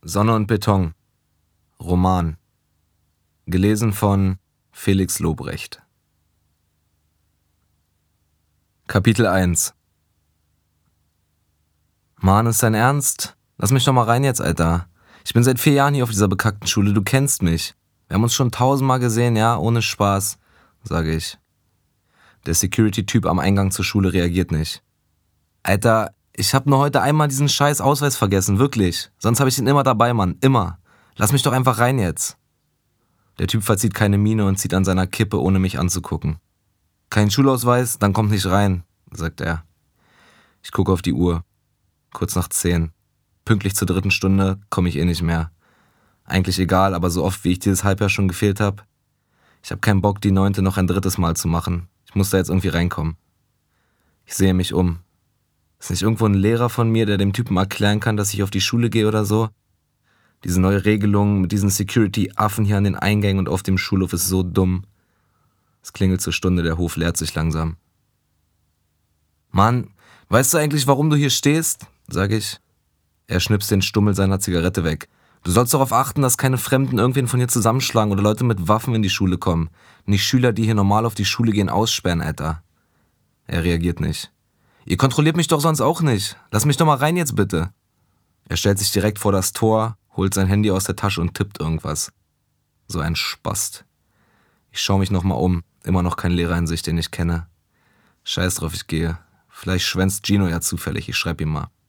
Sonne und Beton. Roman. Gelesen von Felix Lobrecht. Kapitel 1. Mann, ist dein Ernst? Lass mich doch mal rein jetzt, Alter. Ich bin seit 4 Jahren hier auf dieser bekackten Schule, du kennst mich. Wir haben uns schon 1000-mal gesehen, ja, ohne Spaß, sage ich. Der Security-Typ am Eingang zur Schule reagiert nicht. Alter, ich hab nur heute einmal diesen scheiß Ausweis vergessen, wirklich. Sonst hab ich ihn immer dabei, Mann, immer. Lass mich doch einfach rein jetzt. Der Typ verzieht keine Miene und zieht an seiner Kippe, ohne mich anzugucken. Kein Schulausweis, dann kommt nicht rein, sagt er. Ich gucke auf die Uhr. Kurz nach 10. Pünktlich zur 3. Stunde komme ich nicht mehr. Eigentlich egal, aber so oft wie ich dieses Halbjahr schon gefehlt habe. Ich habe keinen Bock, die 9. noch ein 3. Mal zu machen. Ich muss da jetzt irgendwie reinkommen. Ich sehe mich um. Ist nicht irgendwo ein Lehrer von mir, der dem Typen erklären kann, dass ich auf die Schule gehe oder so? Diese neue Regelung mit diesen Security-Affen hier an den Eingängen und auf dem Schulhof ist so dumm. Es klingelt zur Stunde, der Hof leert sich langsam. Mann, weißt du eigentlich, warum du hier stehst? Sage ich. Er schnipst den Stummel seiner Zigarette weg. Du sollst darauf achten, dass keine Fremden irgendwen von hier zusammenschlagen oder Leute mit Waffen in die Schule kommen. Nicht Schüler, die hier normal auf die Schule gehen, aussperren, Alter. Er reagiert nicht. Ihr kontrolliert mich doch sonst auch nicht. Lass mich doch mal rein jetzt bitte. Er stellt sich direkt vor das Tor, holt sein Handy aus der Tasche und tippt irgendwas. So ein Spast. Ich schaue mich nochmal um. Immer noch kein Lehrer in Sicht, den ich kenne. Scheiß drauf, ich gehe. Vielleicht schwänzt Gino ja zufällig, ich schreib ihm mal.